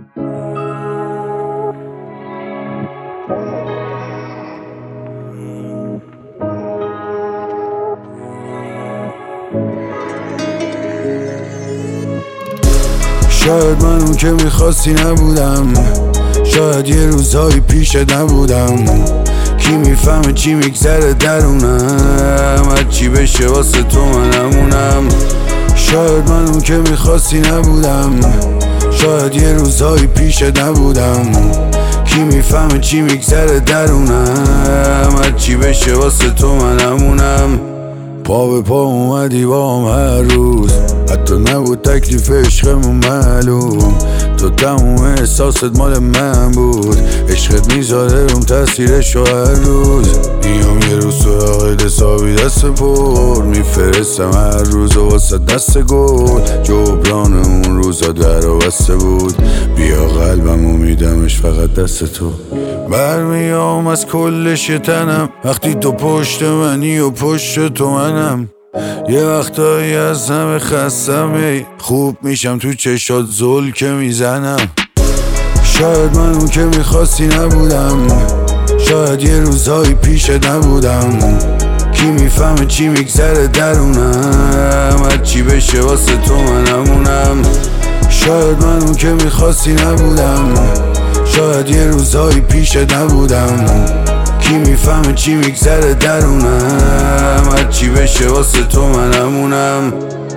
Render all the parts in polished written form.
شاید من اون که میخواستی نبودم، شاید یه روزایی پیش نبودم. کی میفهمه چی میگذره درونم، هرچی بشه واسه تو من همونم. شاید من اون که میخواستی نبودم، شاید یه روزایی پیش نبودم. کی میفهمه چی میگذره درونم، هرچی بشه واسه تو من همونم. پا به پا اومدی با هم هر روز، حتی نبود تکلیف عشقمون معلوم. تو تموم احساست مال من بود، عشقت میذاره روم تاثیرشو هر روز. میام یه روز سراغ حسابی دست پر، میفرستم هر روز و واسه دست گل. جبران اون روزا در و بسته بود، بیا قلبمو میدمش فقط دست تو. برمیام از کل شتنم وقتی تو پشت منی و پشت تو منم. یه وقتایی از همه خستم، خوب میشم تو چشات زل که میزنم. شاید من اون که میخواستی نبودم، شاید یه روزایی پیش نبودم. کی میفهمه چی میگذره درونم، هرچی بشه واسه تو من همونم. شاید من اون که میخواستی نبودم، شاید یه روزایی پیش نبودم. کی میفهمه چی میگذره درونم، هرچی بشه واسه تو من همونم.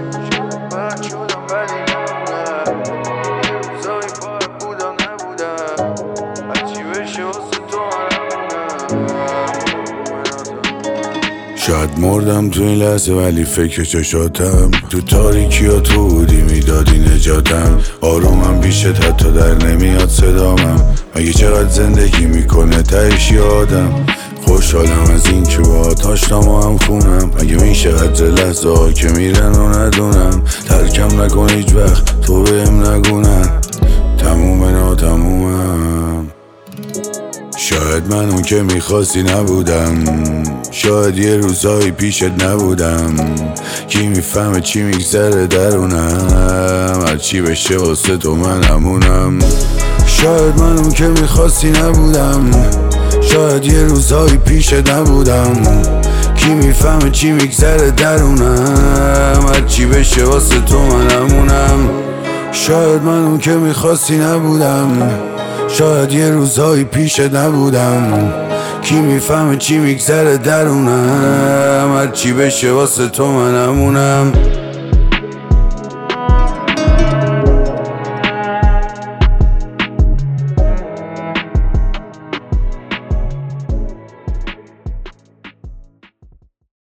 شاید مردم تو این لحظه ولی فکر چشاتم، تو تاریکی ها تو بودی میدادی نجاتم. آرومم بیشت حتی در نمیاد صدامم، مگه چقدر زندگی میکنه تهش یادم. خوشحالم از این که باهات آشنام و هم خونم، مگه میشه قدر لحظه ها که میرن و ندونم. ترکم نکن هیچ وقت تو بهم نگونن، تموم ناتمومم. شاید من اون که میخواستی نبودم، شاید یه روزایی پیشت نبودم. کی میفهمه چی میگذره درونم، هرچی بشه واسه تو من همونم. شاید من اون که میخواستی نبودم، شاید یه روزایی پیشت نبودم. کی میفهمه چی میگذره درونم، هرچی بشه واسه تو من همونم. شاید من اون که میخواستی نبودم، شاید یه روزایی پیش نبودم. کی میفهمه چی میگذره درونم، هرچی بشه واسه تو من همونم.